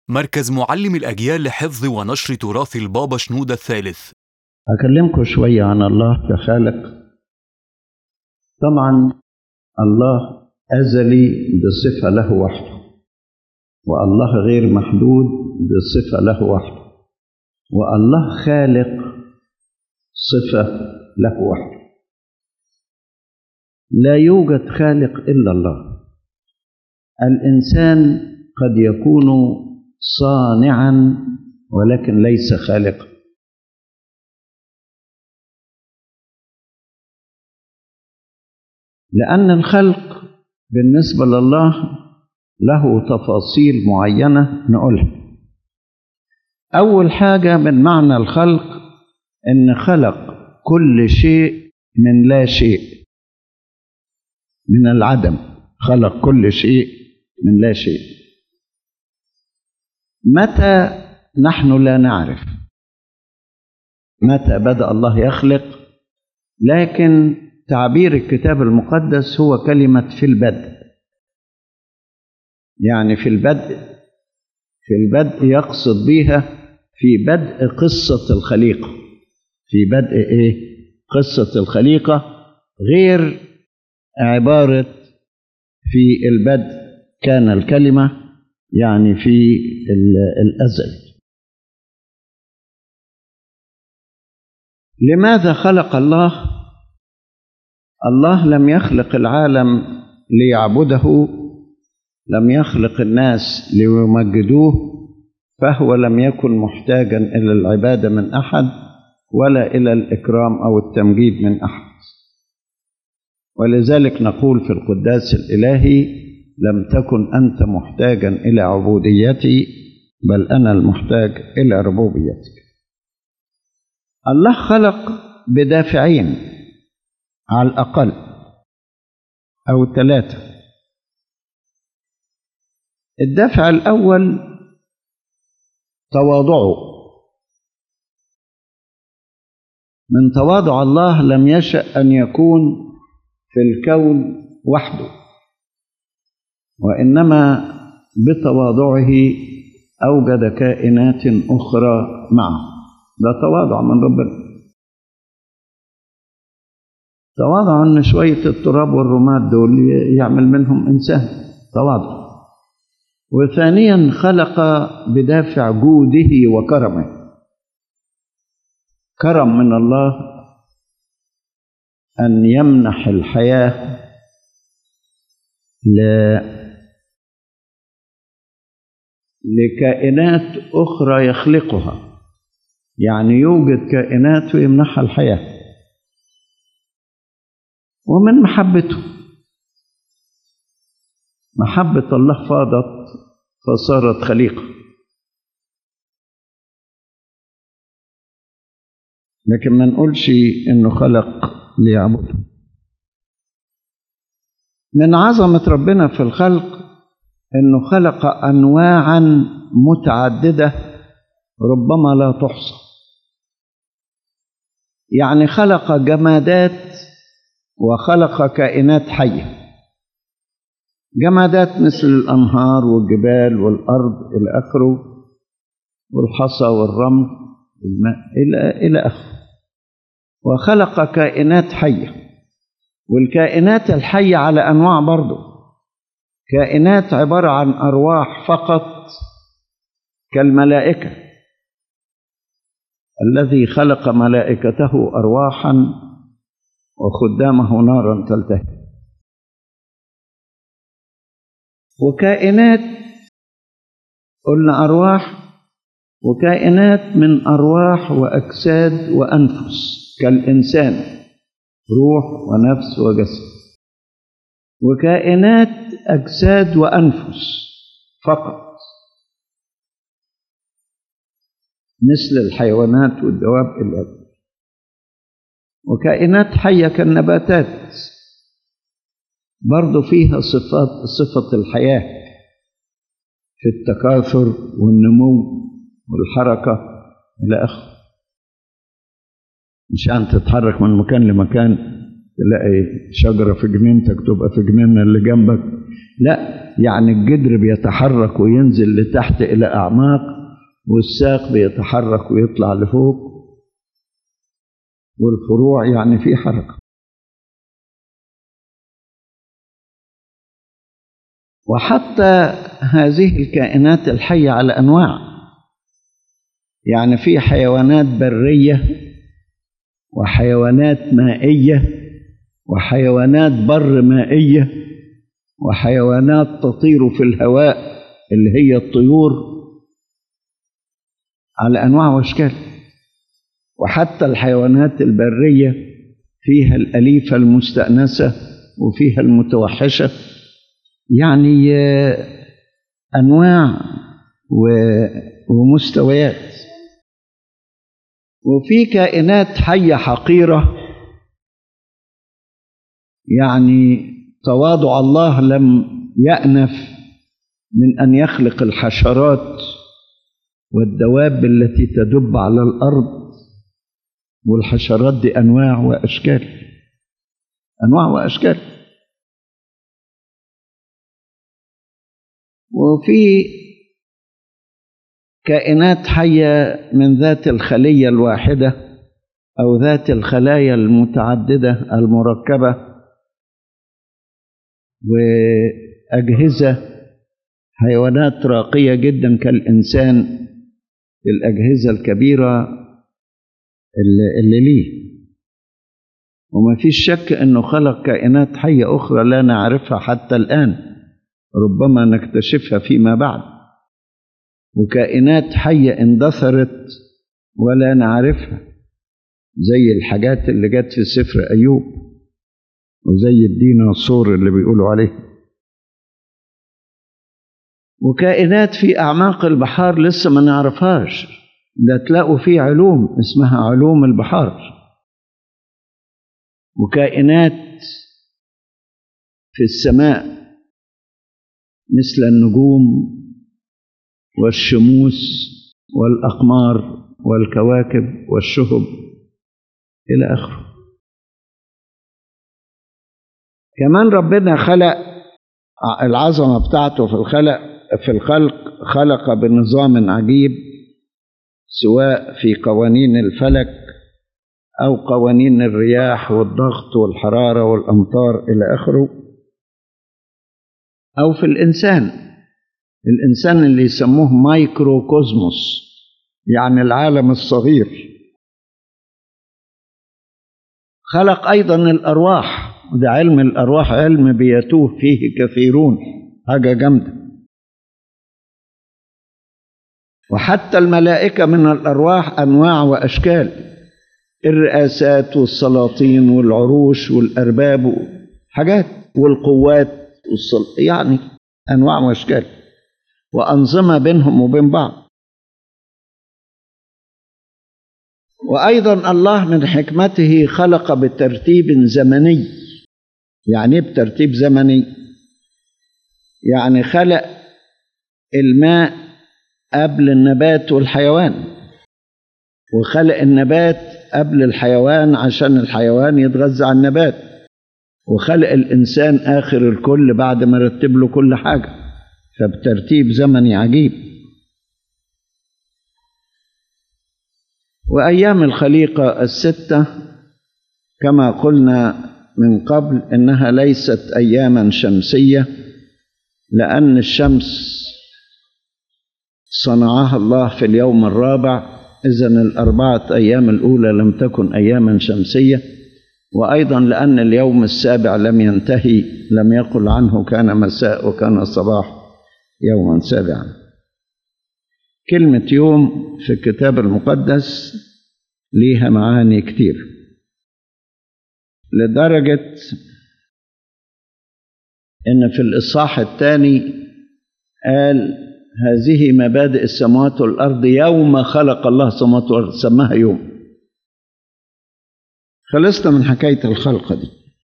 مركز معلم الأجيال لحفظ ونشر تراث البابا شنودة الثالث. أكلمكم شوية عن الله كخالق. طبعا الله أزلي بصفة له وحده، والله غير محدود بصفة له وحده، والله خالق صفة له وحده. لا يوجد خالق إلا الله. الإنسان قد يكون صانعا ولكن ليس خالقا. لأن الخلق بالنسبة لله له تفاصيل معينة نقولها. أول حاجة من معنى الخلق إن خلق كل شيء من لا شيء، من العدم خلق كل شيء من لا شيء. متى؟ نحن لا نعرف متى بدأ الله يخلق، لكن تعبير الكتاب المقدس هو كلمة في البدء. يعني في البدء يقصد بها في بدء قصة الخليقة. في بدء قصة الخليقة، غير عبارة في البدء كان الكلمة، يعني في الأزل. لماذا خلق الله؟ الله لم يخلق العالم ليعبده، لم يخلق الناس ليمجدوه، فهو لم يكن محتاجا إلى العبادة من أحد ولا إلى الإكرام أو التمجيد من أحد. ولذلك نقول في القداس الإلهي: لم تكن أنت محتاجا إلى عبوديتي، بل أنا المحتاج إلى ربوبيتك. الله خلق بدافعين على الأقل أو 3. الدافع الأول تواضعه. من تواضع الله لم يشأ أن يكون في الكون وحده، وإنما بتواضعه أوجد كائنات أخرى معه. ده تواضع من ربنا. تواضع أن شوية التراب والرماد دول يعمل منهم إنسان. تواضع. وثانيا خلق بدافع جوده وكرمه. كرم من الله أن يمنح الحياة لكائنات أخرى يخلقها. يعني يوجد كائنات ويمنحها الحياة. ومن محبته، محبة الله فاضت فصارت خليقة. لكن ما نقولش إنه خلق ليعبده. من عظمة ربنا في الخلق إنه خلق أنواعا متعددة ربما لا تحصى. يعني خلق جمادات وخلق كائنات حية. جمادات مثل الأنهار والجبال والأرض إلى آخره، والحصى والرمل والماء إلى آخره. وخلق كائنات حية. والكائنات الحية على أنواع برضو. كائنات عبارة عن أرواح فقط كالملائكة. الذي خلق ملائكته أرواحا وخدامه نارا تلتهب. وكائنات قلنا أرواح، وكائنات من أرواح وأجساد وأنفس كالإنسان، روح ونفس وجسد. وكائنات أجساد وأنفس فقط مثل الحيوانات والدواب إلى آخره. وكائنات حية كالنباتات برضو فيها صفة الحياة في التكاثر والنمو والحركة إلى آخره. مشان تتحرك من مكان لمكان تلاقي شجرة في جنينتك تبقى في جنينة اللي جنبك. لا، يعني الجدر بيتحرك وينزل لتحت إلى أعماق، والساق بيتحرك ويطلع لفوق، والفروع يعني في حركة. وحتى هذه الكائنات الحية على أنواع، يعني في حيوانات برية وحيوانات مائية وحيوانات بر مائية وحيوانات تطير في الهواء اللي هي الطيور، على أنواع وأشكال. وحتى الحيوانات البرية فيها الأليفة المستأنسة وفيها المتوحشة، يعني أنواع ومستويات. وفي كائنات حية حقيرة، يعني تواضع الله لم يأنف من أن يخلق الحشرات والدواب التي تدب على الأرض، والحشرات دي أنواع وأشكال، أنواع وأشكال. وفي كائنات حية من ذات الخلية الواحدة أو ذات الخلايا المتعددة المركبة، وأجهزة حيوانات راقية جدا كالإنسان في الأجهزة الكبيرة اللي ليه. وما فيش شك أنه خلق كائنات حية أخرى لا نعرفها حتى الآن، ربما نكتشفها فيما بعد، وكائنات حية اندثرت ولا نعرفها، زي الحاجات اللي جت في سفر أيوب، وزي الديناصور اللي بيقولوا عليه. وكائنات في أعماق البحار لسه ما نعرفهاش، ده تلاقوا فيه علوم اسمها علوم البحار. وكائنات في السماء مثل النجوم والشموس والأقمار والكواكب والشهب إلى آخره. كمان ربنا خلق العظمة بتاعته في الخلق خلق بنظام عجيب، سواء في قوانين الفلك أو قوانين الرياح والضغط والحرارة والأمطار إلى آخره، أو في الإنسان اللي يسموه مايكروكوزموس، يعني العالم الصغير. خلق أيضا الأرواح، وده علم الأرواح علم بيتوه فيه كثيرون، حاجة جامدة. وحتى الملائكة من الأرواح أنواع وأشكال، الرئاسات والسلاطين والعروش والأرباب حاجات، والقوات يعني أنواع وأشكال، وأنظمة بينهم وبين بعض. وأيضا الله من حكمته خلق بترتيب زمني. يعني بترتيب زمني، يعني خلق الماء قبل النبات والحيوان، وخلق النبات قبل الحيوان عشان الحيوان يتغذى على النبات، وخلق الإنسان آخر الكل بعد ما رتب له كل حاجة، فبترتيب زمني عجيب. وأيام الخليقة الستة كما قلنا من قبل إنها ليست أياما شمسية، لأن الشمس صنعها الله في اليوم الرابع، إذن 4 أيام الأولى لم تكن أياما شمسية. وأيضا لأن اليوم السابع لم ينتهي، لم يقل عنه كان مساء وكان صباح، يوما سابعا. كلمة يوم في الكتاب المقدس ليها معاني كتير، لدرجة إن في الإصحاح الثاني قال هذه مبادئ السماوات والأرض يوم خلق الله السماوات والأرض، سماها يوم. خلصنا من حكاية الخلق دي.